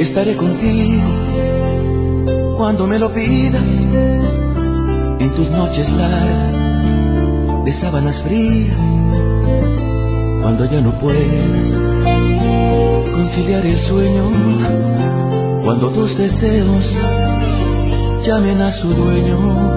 Estaré contigo cuando me lo pidas, en tus noches largas de sábanas frías, cuando ya no puedas conciliar el sueño, cuando tus deseos llamen a su dueño.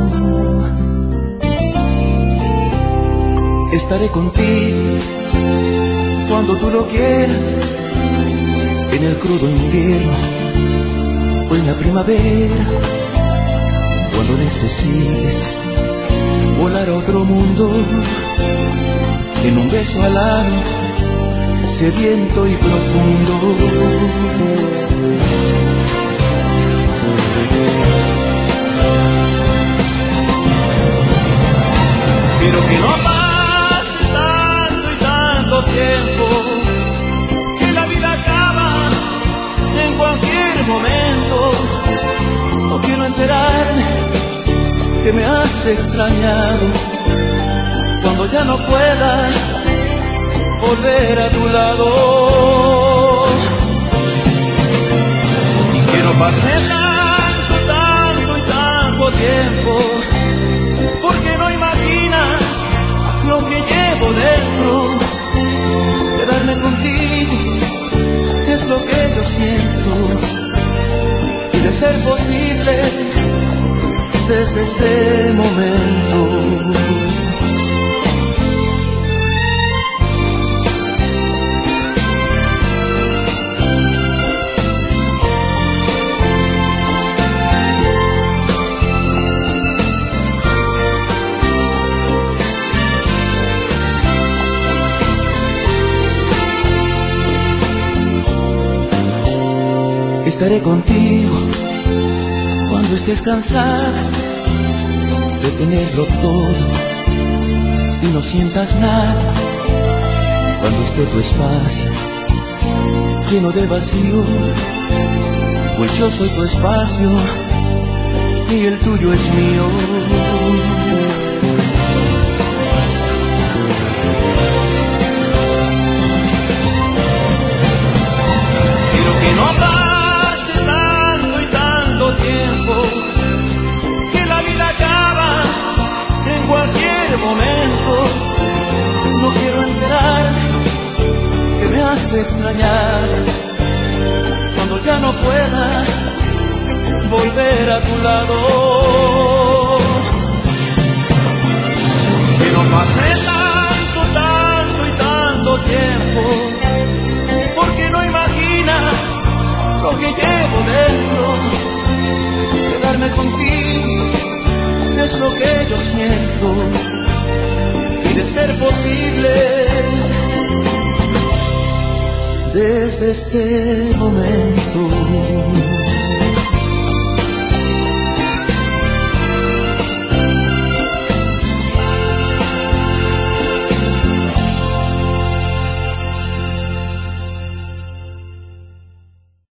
Estaré contigo cuando tú lo quieras, en el crudo invierno o en la primavera, cuando necesites volar a otro mundo, en un beso alado, sediento y profundo. Pero que no pase tanto y tanto tiempo, que la vida acaba en cualquier momento. No quiero enterarme que me has extrañado, cuando ya no pueda volver a tu lado. Que no pase tanto y tanto tiempo, porque no imaginas lo que llevo dentro. Quedarme contigo es lo que yo siento, y de ser posible desde este momento. Estaré contigo cuando estés cansada de tenerlo todo y no sientas nada, cuando esté tu espacio lleno de vacío, pues yo soy tu espacio y el tuyo es mío. Quiero que no pase tanto y tanto tiempo, que la vida acaba en cualquier momento. No quiero enterarme que me hace extrañar, cuando ya no pueda volver a tu lado. Que no pase tanto y tanto tiempo, porque no imaginas lo que llevo dentro. Quedarme contigo es lo que yo siento, y de ser posible desde este momento.